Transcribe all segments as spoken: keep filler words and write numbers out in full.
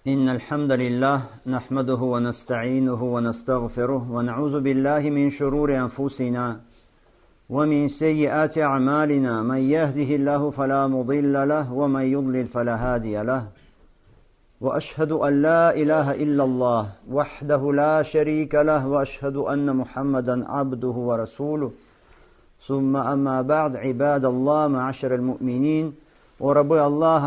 إن الحمد لله نحمده ونستعينه ونستغفره ونعوذ بالله من شرور أنفسنا ومن سيئات أعمالنا من يهده الله فلا مضل له ومن يضلل فلا هادي له وأشهد أن لا إله إلا الله وحده لا شريك له وأشهد أن محمدا عبده ورسوله ثم أما بعد عباد الله معشر المؤمنين وربي الله.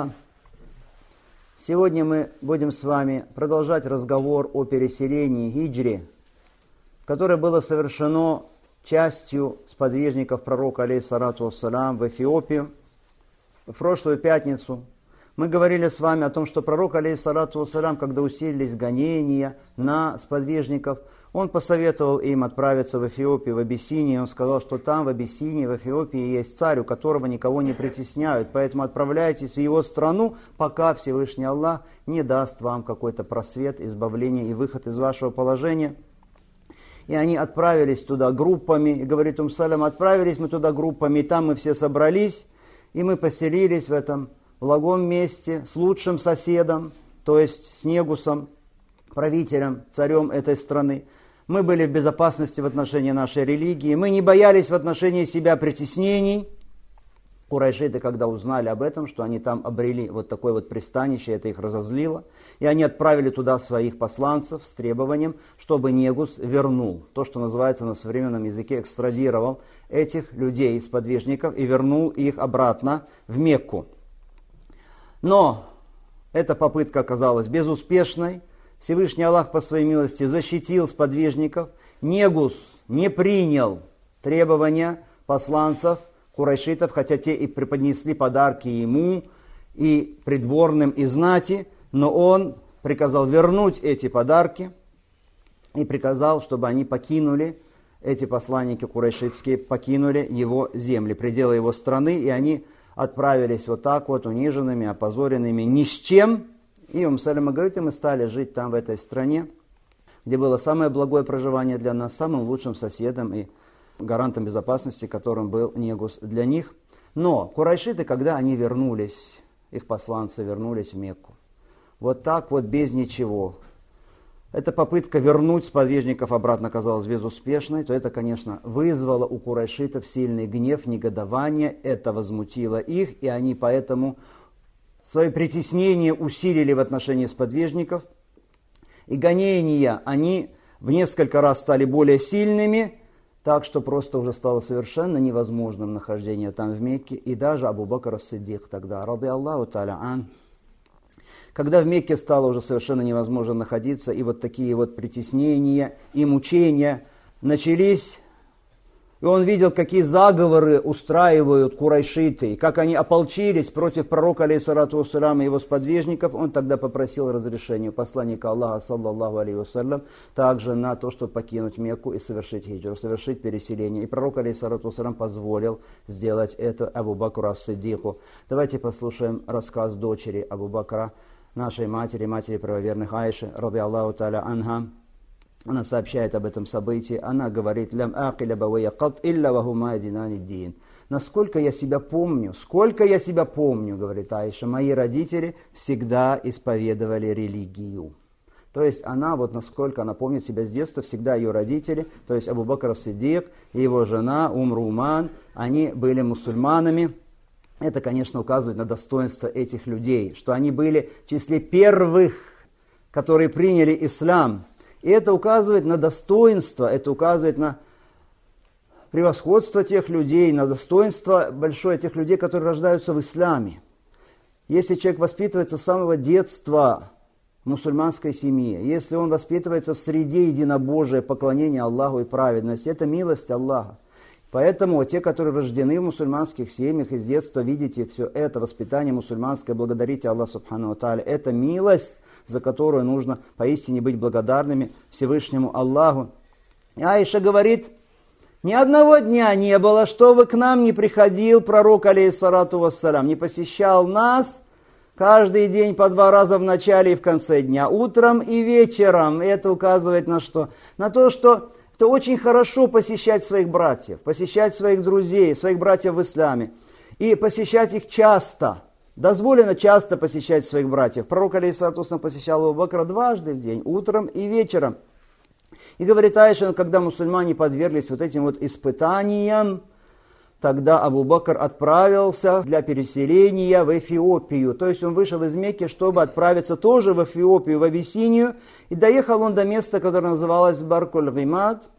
Сегодня мы будем с вами продолжать разговор о переселении хиджри, которое было совершено частью сподвижников пророка алейхиссалату вассалям в Эфиопию. В прошлую пятницу мы говорили с вами о том, что пророк алейхиссалату вассалям, когда усилились гонения на сподвижников, он посоветовал им отправиться в Эфиопию, в Абиссинию. Он сказал, что там, в Абиссинии, в Эфиопии, есть царь, у которого никого не притесняют. Поэтому отправляйтесь в его страну, пока Всевышний Аллах не даст вам какой-то просвет, избавление и выход из вашего положения. И они отправились туда группами. И говорит Умсалям, отправились мы туда группами, и там мы все собрались, и мы поселились в этом благом месте с лучшим соседом, то есть с Негусом, правителем, царем этой страны. Мы были в безопасности в отношении нашей религии, мы не боялись в отношении себя притеснений. Курайшиты, когда узнали об этом, что они там обрели вот такое вот пристанище, это их разозлило, и они отправили туда своих посланцев с требованием, чтобы Негус вернул, то, что называется на современном языке, экстрадировал этих людей, сподвижников, и вернул их обратно в Мекку. Но эта попытка оказалась безуспешной. Всевышний Аллах по своей милости защитил сподвижников. Негус не принял требования посланцев курайшитов, хотя те и преподнесли подарки ему, и придворным, и знати, но он приказал вернуть эти подарки и приказал, чтобы они покинули, эти посланники курайшитские, покинули его земли, пределы его страны, и они отправились вот так вот униженными, опозоренными, ни с чем. И Умсалям говорит, и мы стали жить там, в этой стране, где было самое благое проживание для нас, самым лучшим соседом и гарантом безопасности, которым был Негус для них. Но курайшиты, когда они вернулись, их посланцы вернулись в Мекку, вот так вот без ничего, эта попытка вернуть сподвижников обратно оказалась безуспешной, то это, конечно, вызвало у курайшитов сильный гнев, негодование, это возмутило их, и они поэтому свои притеснения усилили в отношении сподвижников, и гонения они в несколько раз стали более сильными, так что просто уже стало совершенно невозможным нахождение там в Мекке, и даже Абу Бакр ас-Сиддик тогда, ради Аллаху та'аля ан, когда в Мекке стало уже совершенно невозможно находиться, и вот такие вот притеснения и мучения начались, и он видел, какие заговоры устраивают курайшиты, и как они ополчились против пророка алейхиссалату вассалям и его сподвижников. Он тогда попросил разрешения посланника Аллаха, саллаллаху алейхи вассалям, также на то, чтобы покинуть Мекку и совершить хиджру, совершить переселение. И пророк алейхиссалату вассалям позволил сделать это Абу Бакру ас-Сиддику. Давайте послушаем рассказ дочери Абу Бакра, нашей матери, матери правоверных Айши, ради Аллаху та'аля анха. Она сообщает об этом событии. Она говорит, «Лям акиля бавая кат илля вахума динани дин». Насколько я себя помню, сколько я себя помню, говорит Айша, мои родители всегда исповедовали религию. То есть она, вот насколько она помнит себя с детства, всегда ее родители, то есть Абу Бакр ас-Сиддик и его жена Ум Руман, они были мусульманами. Это, конечно, указывает на достоинство этих людей, что они были в числе первых, которые приняли ислам. И это указывает на достоинство, это указывает на превосходство тех людей, на достоинство большое тех людей, которые рождаются в исламе. Если человек воспитывается с самого детства в мусульманской семье, если он воспитывается в среде единобожия, поклонения Аллаху и праведности, это милость Аллаха. Поэтому те, которые рождены в мусульманских семьях, из детства видите все это, воспитание мусульманское, благодарите Аллаху субхану ва тааля, это милость, за которую нужно поистине быть благодарными Всевышнему Аллаху. И Аиша говорит, ни одного дня не было, чтобы к нам не приходил пророк, алейхиссалату вассалям, не посещал нас каждый день по два раза в начале и в конце дня, утром и вечером. И это указывает на что? На то, что это очень хорошо посещать своих братьев, посещать своих друзей, своих братьев в исламе, и посещать их часто. дозволено часто посещать своих братьев. Пророк, алейхиссалату вассалам, посещал Абу Бакра дважды в день, утром и вечером. И говорит Аиша, когда мусульмане подверглись вот этим вот испытаниям, тогда Абу Бакр отправился для переселения в Эфиопию. То есть он вышел из Мекки, чтобы отправиться тоже в Эфиопию, в Абиссинию. И доехал он до места, которое называлось Баркуль-Гимад.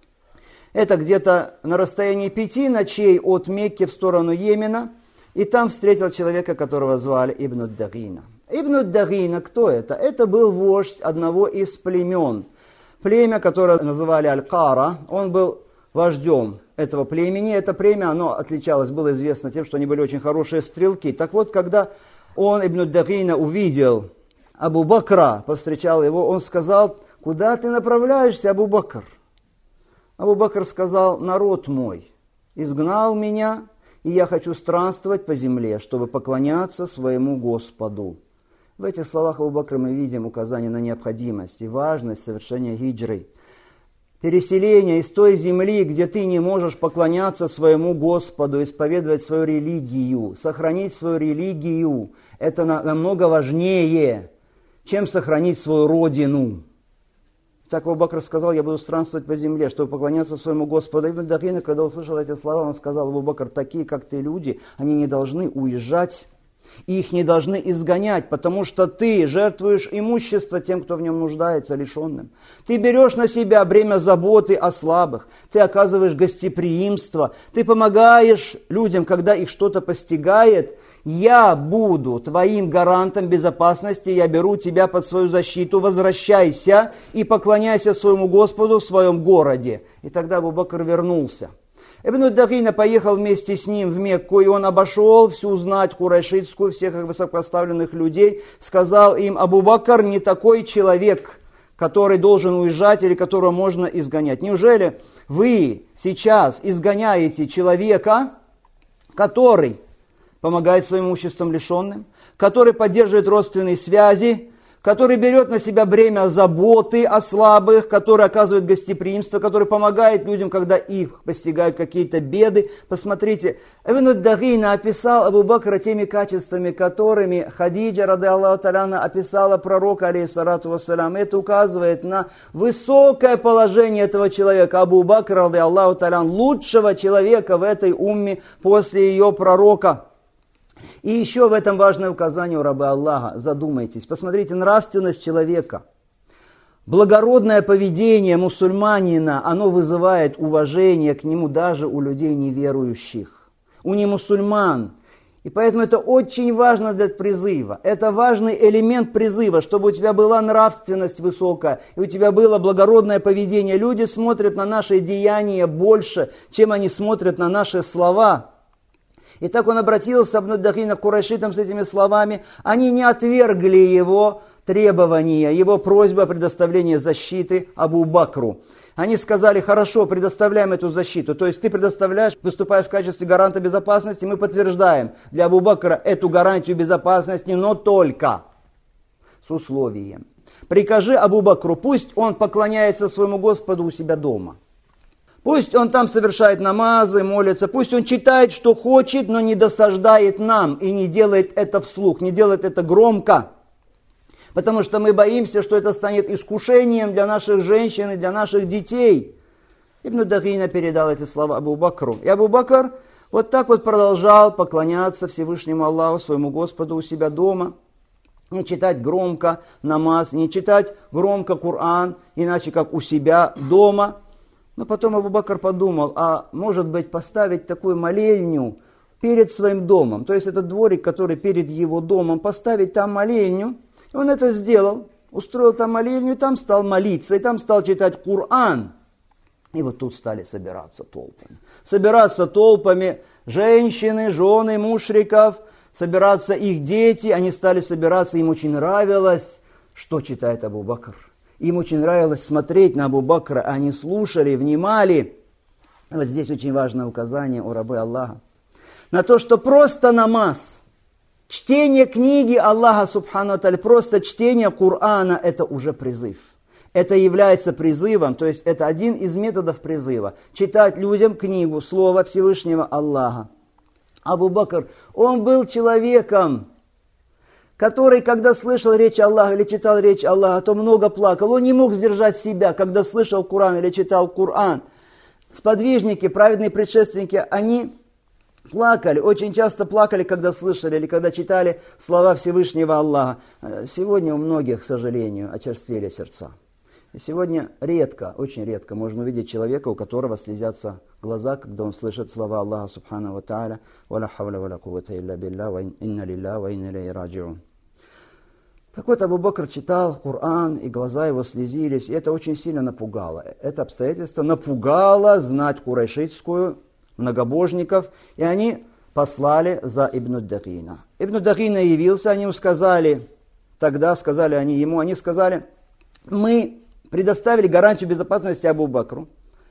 Это где-то на расстоянии пяти ночей от Мекки в сторону Йемена. И там встретил человека, которого звали Ибн ад-Дагина. Ибн ад-Дагина, кто это? Это был вождь одного из племен. Племя, которое называли Аль-Кара. Он был вождем этого племени. Это племя, оно отличалось, было известно тем, что они были очень хорошие стрелки. Так вот, когда он, Ибн ад-Дагина, увидел Абу Бакра, повстречал его, он сказал: «Куда ты направляешься, Абу Бакр?» Абу Бакр сказал: «Народ мой изгнал меня, и я хочу странствовать по земле, чтобы поклоняться своему Господу». В этих словах Абу Бакра мы видим указание на необходимость и важность совершения хиджры. Переселение из той земли, где ты не можешь поклоняться своему Господу, исповедовать свою религию, сохранить свою религию, это намного важнее, чем сохранить свою родину. Так Абу Бакр сказал: «Я буду странствовать по земле, чтобы поклоняться своему Господу». Ибн ад-Дагина, когда услышал эти слова, он сказал: «Абу Бакр, такие, как ты, люди, они не должны уезжать, и их не должны изгонять, потому что ты жертвуешь имущество тем, кто в нем нуждается, лишенным. Ты берешь на себя бремя заботы о слабых, ты оказываешь гостеприимство, ты помогаешь людям, когда их что-то постигает. Я буду твоим гарантом безопасности, я беру тебя под свою защиту, возвращайся и поклоняйся своему Господу в своем городе». И тогда Абу Бакр вернулся. Ибн ад-Дагина поехал вместе с ним в Мекку, и он обошел всю знать курайшитскую, всех высокопоставленных людей, сказал им: «Абу Бакр не такой человек, который должен уезжать или которого можно изгонять. Неужели вы сейчас изгоняете человека, который помогает своим имуществом лишенным, который поддерживает родственные связи, который берет на себя бремя заботы о слабых, который оказывает гостеприимство, который помогает людям, когда их постигают какие-то беды». Посмотрите, Ибн ад-Дагина описал Абу Бакра теми качествами, которыми Хадиджа, ради Аллаху та'аля, описала пророка, алейхиссалату вассалям. Это указывает на высокое положение этого человека. Абу Бакр, ради Аллаху та'аля, лучшего человека в этой умме после ее пророка. И еще в этом важное указание у раба Аллаха. Задумайтесь, посмотрите, нравственность человека, благородное поведение мусульманина, оно вызывает уважение к нему даже у людей неверующих, у немусульман. И поэтому это очень важно для призыва. Это важный элемент призыва, чтобы у тебя была нравственность высокая, и у тебя было благородное поведение. Люди смотрят на наши деяния больше, чем они смотрят на наши слова. И так он обратился, Ибн ад-Дагина, к курайшитам с этими словами. Они не отвергли его требования, его просьбу о предоставлении защиты Абу Бакру. Они сказали: «Хорошо, предоставляем эту защиту». То есть ты предоставляешь, выступаешь в качестве гаранта безопасности, мы подтверждаем для Абу Бакра эту гарантию безопасности, но только с условием: прикажи Абу Бакру, пусть он поклоняется своему Господу у себя дома. Пусть он там совершает намазы, молится, пусть он читает, что хочет, но не досаждает нам и не делает это вслух, не делает это громко. Потому что мы боимся, что это станет искушением для наших женщин и для наших детей. Ибн ад-Дагина передал эти слова Абу Бакру. И Абу Бакр вот так вот продолжал поклоняться Всевышнему Аллаху, своему Господу у себя дома. Не читать громко намаз, не читать громко Коран, иначе как у себя дома. Но потом Абу Бакр подумал: а может быть поставить такую молельню перед своим домом, то есть этот дворик, который перед его домом, поставить там молельню. И он это сделал, устроил там молельню, там стал молиться, и там стал читать Коран. И вот тут стали собираться толпами. Собираться толпами женщины, жены мушриков, собираться их дети, они стали собираться, им очень нравилось, что читает Абу Бакр. Им очень нравилось смотреть на Абу Бакра, они слушали, внимали. Вот здесь очень важное указание у рабы Аллаха. На то, что просто намаз, чтение книги Аллаха Субхану Тааля, просто чтение Корана, это уже призыв. Это является призывом, то есть это один из методов призыва. Читать людям книгу, слово Всевышнего Аллаха. Абу Бакр, он был человеком, который, когда слышал речь Аллаха или читал речь Аллаха, то много плакал. Он не мог сдержать себя, когда слышал Коран или читал Коран. Сподвижники, праведные предшественники, они плакали, очень часто плакали, когда слышали или когда читали слова Всевышнего Аллаха. Сегодня у многих, к сожалению, очерствели сердца. И сегодня редко, очень редко можно увидеть человека, у которого слезятся глаза, когда он слышит слова Аллаха Субхану ва Тааля «Валя хавля валя куввата илля билля, ва инна лилля, ва инна илейхи раджиун». Так вот, Абу Бакр читал Коран, и глаза его слезились, и это очень сильно напугало. Это обстоятельство напугало знать курайшитскую, многобожников, и они послали за Ибн Дагина. Ибн Дагина явился, они ему сказали, тогда сказали они ему, они сказали, мы предоставили гарантию безопасности Абу Бакру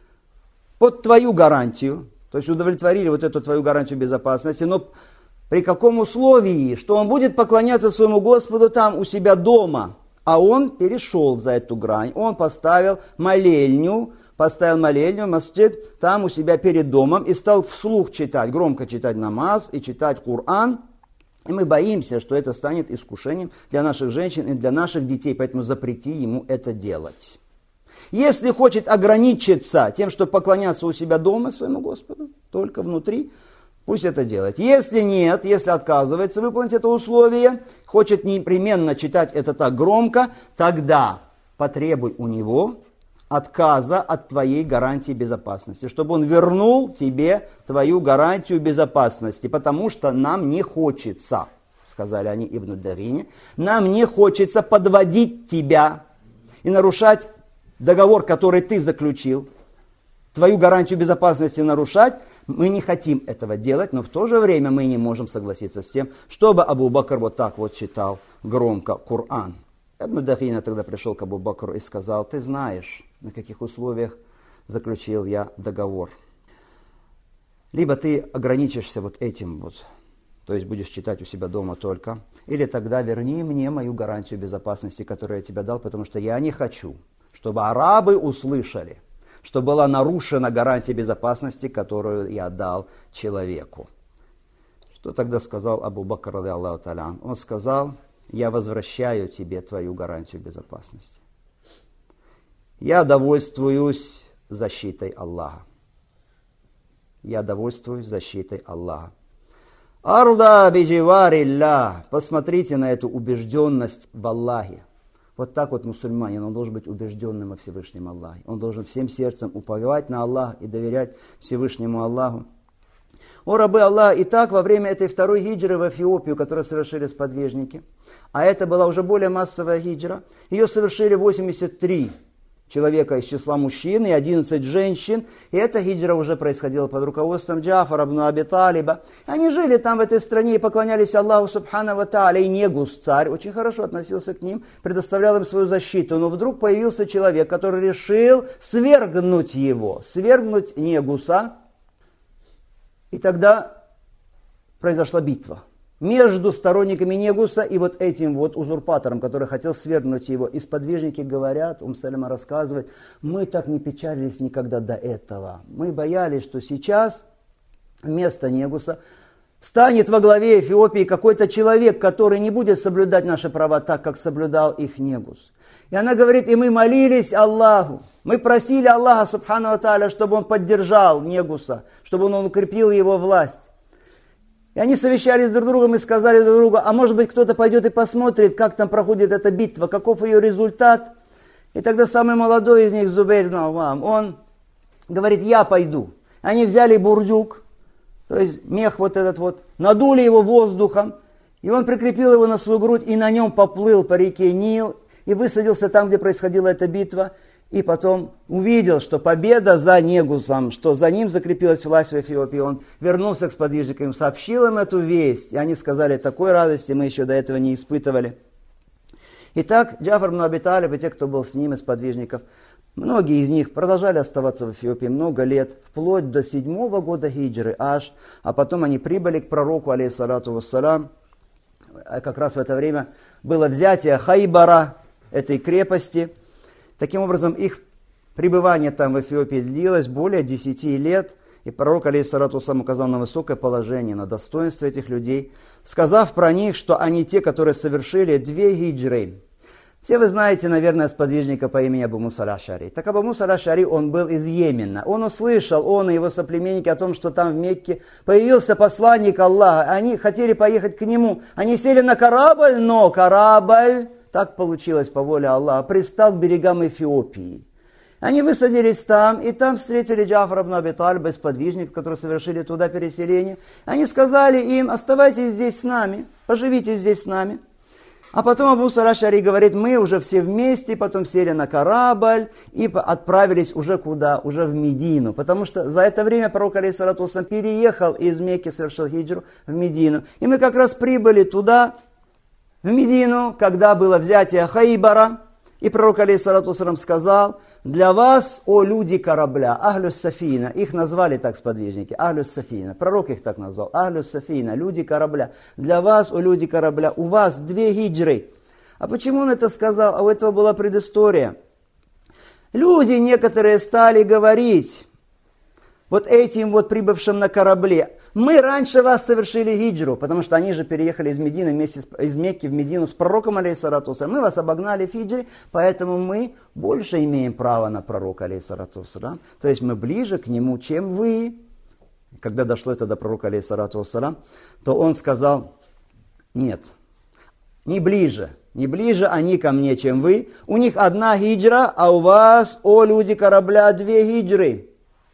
под твою гарантию, то есть удовлетворили вот эту твою гарантию безопасности, но при каком условии, что он будет поклоняться своему Господу там у себя дома, а он перешел за эту грань, он поставил молельню, поставил молельню, масджид, там у себя перед домом и стал вслух читать, громко читать намаз и читать Коран. И мы боимся, что это станет искушением для наших женщин и для наших детей, поэтому запрети ему это делать. Если хочет ограничиться тем, что поклоняться у себя дома своему Господу, только внутри, пусть это делает. Если нет, если отказывается выполнить это условие, хочет непременно читать это так громко, тогда потребуй у него отказа от твоей гарантии безопасности, чтобы он вернул тебе твою гарантию безопасности, потому что нам не хочется, сказали они Ибн Дагине, нам не хочется подводить тебя и нарушать договор, который ты заключил, твою гарантию безопасности нарушать. Мы не хотим этого делать, но в то же время мы не можем согласиться с тем, чтобы Абу Бакр вот так вот читал громко Коран. Ибн Дагина тогда пришел к Абу Бакру и сказал, ты знаешь, на каких условиях заключил я договор. Либо ты ограничишься вот этим вот, то есть будешь читать у себя дома только, или тогда верни мне мою гарантию безопасности, которую я тебе дал, потому что я не хочу, чтобы арабы услышали, что была нарушена гарантия безопасности, которую я дал человеку. Что тогда сказал Абу Бакр, ради Аллаху та'аля? Он сказал, я возвращаю тебе твою гарантию безопасности. Я довольствуюсь защитой Аллаха. Я довольствуюсь защитой Аллаха. Арда бидживарилля. Посмотрите на эту убежденность в Аллахе. Вот так вот мусульманин, он должен быть убежденным во Всевышнем Аллахе. Он должен всем сердцем уповать на Аллаха и доверять Всевышнему Аллаху. О рабы Аллаха, и так во время этой второй хиджры в Эфиопию, которую совершили сподвижники, а это была уже более массовая хиджра, ее совершили восемьдесят три человека из числа мужчин и одиннадцать женщин, и эта хиджра уже происходила под руководством Джафара ибн Аби Талиба. Они жили там в этой стране и поклонялись Аллаху Субхану ва Тааля, и Негус, царь, очень хорошо относился к ним, предоставлял им свою защиту, но вдруг появился человек, который решил свергнуть его, свергнуть Негуса, и тогда произошла битва между сторонниками Негуса и вот этим вот узурпатором, который хотел свергнуть его. И сподвижники говорят, Ум Салема рассказывает, мы так не печалились никогда до этого. Мы боялись, что сейчас вместо Негуса встанет во главе Эфиопии какой-то человек, который не будет соблюдать наши права так, как соблюдал их Негус. И она говорит, и мы молились Аллаху, мы просили Аллаха, Субхану ва Тааля, чтобы он поддержал Негуса, чтобы он укрепил его власть. И они совещались друг с другом и сказали друг другу, а может быть кто-то пойдет и посмотрит, как там проходит эта битва, каков ее результат. И тогда самый молодой из них, Зубейр ибн Аввам, он говорит, я пойду. Они взяли бурдюк, то есть мех вот этот вот, надули его воздухом, и он прикрепил его на свою грудь и на нем поплыл по реке Нил и высадился там, где происходила эта битва. И потом увидел, что победа за Негусом, что за ним закрепилась власть в Эфиопии. Он вернулся к сподвижникам, сообщил им эту весть. И они сказали, такой радости мы еще до этого не испытывали. Итак, Джафар ибн Аби Талиб и те, кто был с ним из сподвижников, многие из них продолжали оставаться в Эфиопии много лет, вплоть до седьмого года хиджры аж. А потом они прибыли к пророку, алейхиссалату вассалам. Как раз в это время было взятие Хайбара, этой крепости. Таким образом, их пребывание там в Эфиопии длилось более десяти лет. И пророк, алейхиссалату вассалам, указал на высокое положение, на достоинство этих людей, сказав про них, что они те, которые совершили две хиджры. Все вы знаете, наверное, сподвижника по имени Абу Муса аль-Аш'ари. Так Абу Муса аль-Аш'ари, он был из Йемена. Он услышал, он и его соплеменники, о том, что там в Мекке появился посланник Аллаха. Они хотели поехать к нему. Они сели на корабль, но корабль, так получилось по воле Аллаха, пристал к берегам Эфиопии. Они высадились там, и там встретили Джафар ибн Аби Талиба, сподвижников, которые совершили туда переселение. Они сказали им: оставайтесь здесь с нами, поживите здесь с нами. А потом Абу Муса аль-Аш'ари говорит: мы уже все вместе, потом сели на корабль и отправились уже куда? Уже в Медину. Потому что за это время пророк, алейхиссалату вассалам, переехал из Мекки, совершил хиджру в Медину. И мы как раз прибыли туда, в Медину, когда было взятие Хайбара. И пророк, алейхиссалату вассалам, сказал: для вас, о люди корабля, Ахлюс Сафина, их назвали так сподвижники, Ахлюс Сафина, пророк их так назвал, Ахлюс Сафина, люди корабля, для вас, о люди корабля, у вас две хиджры. А почему он это сказал? А у этого была предыстория. Люди некоторые стали говорить вот этим вот прибывшим на корабле: мы раньше вас совершили хиджру, потому что они же переехали из Медины вместе с, из Мекки в Медину с пророком, алейхиссалату вассалам. Мы вас обогнали в хиджре, поэтому мы больше имеем право на пророка, алейхиссалату вассалам. То есть мы ближе к нему, чем вы. Когда дошло это до пророка, алейхиссалату вассалам, то он сказал: нет, не ближе. Не ближе они ко мне, чем вы. У них одна хиджра, а у вас, о люди корабля, две хиджры.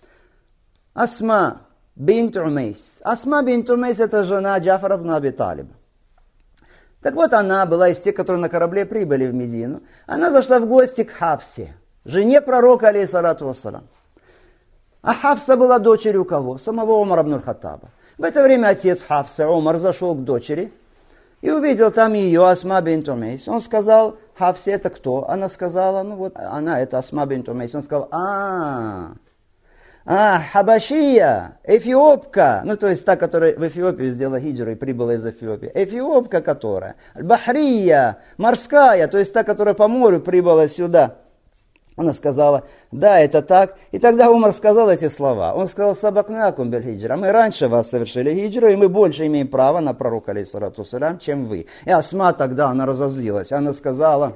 Асма бинт Умейс. Асма бинт Умейс — это жена Джафара ибн Аби Талиба. Так вот, она была из тех, которые на корабле прибыли в Медину. Она зашла в гости к Хафсе, жене пророка, алейхиссалату вассалам. А Хафса была дочерью кого? Самого Умара ибн аль-Хаттаба. В это время отец Хафса, Умар, зашел к дочери и увидел там ее, Асма бинт Умейс. Он сказал: Хафсе, это кто? Она сказала: ну вот, она, это Асма бинт Умейс. Он сказал: а А, Хабашия, эфиопка, ну то есть та, которая в Эфиопию сделала хиджру и прибыла из Эфиопии. Эфиопка, которая, Бахрия, морская, то есть та, которая по морю прибыла сюда. Она сказала: да, это так. И тогда Умар сказал эти слова. Он сказал: сабакнакум бель хиджра. Мы раньше вас совершили хиджру, и мы больше имеем право на пророка, алейхиссалату вассалям, чем вы. И Асма тогда, она разозлилась. Она сказала: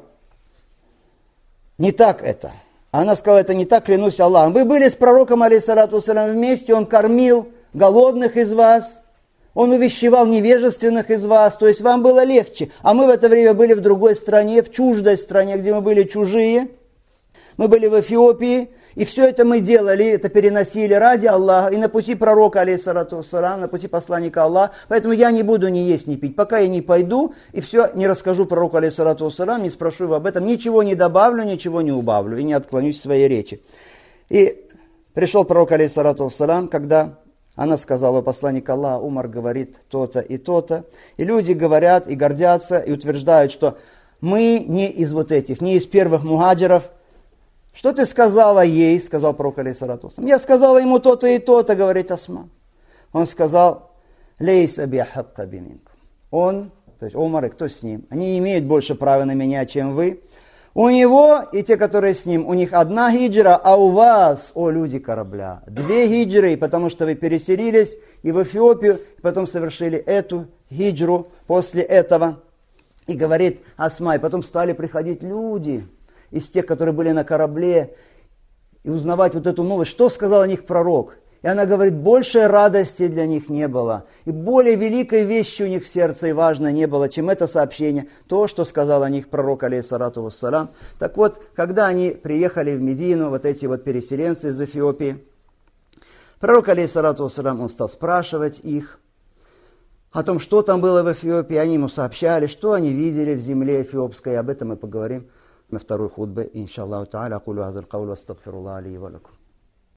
не так это. Она сказала: это не так, клянусь Аллахом. Вы были с пророком, алейхиссалату вассалям, вместе, он кормил голодных из вас, он увещевал невежественных из вас, то есть вам было легче. А мы в это время были в другой стране, в чуждой стране, где мы были чужие. Мы были в Эфиопии, и все это мы делали, это переносили ради Аллаха, и на пути пророка, алейхиссалату вассалам, на пути посланника Аллаха. Поэтому я не буду ни есть, ни пить, пока я не пойду, и все не расскажу пророку, алейхиссалату вассалам, не спрошу его об этом, ничего не добавлю, ничего не убавлю, и не отклонюсь в своей речи. И пришел пророк, алейхиссалату вассалам, когда она сказала: посланник Аллаха, Умар говорит то-то и то-то, и люди говорят и гордятся, и утверждают, что мы не из вот этих, не из первых мухаджиров. Что ты сказала ей, сказал пророк, алейхиссалату вассалам. Я сказала ему то-то и то-то, говорит Асма. Он сказал: лейса би ахакка биминкум. Он, то есть Умар и кто с ним, они имеют больше права на меня, чем вы. У него и те, которые с ним, у них одна хиджра, а у вас, о люди корабля, две хиджры, потому что вы переселились и в Эфиопию, и потом совершили эту хиджру после этого. И говорит Асма, и потом стали приходить люди из тех, которые были на корабле, и узнавать вот эту новость, что сказал о них пророк. И она говорит, большей радости для них не было, и более великой вещи у них в сердце и важной не было, чем это сообщение, то, что сказал о них пророк, алейхиссалату вассалам. Так вот, когда они приехали в Медину, вот эти вот переселенцы из Эфиопии, пророк, алейхиссалату вассалам, он стал спрашивать их о том, что там было в Эфиопии. Они ему сообщали, что они видели в земле эфиопской. Об этом мы поговорим на второй хутбе, иншаллаху та'аля. Акулу хазал каулу, астагфируллах ли ва лакум.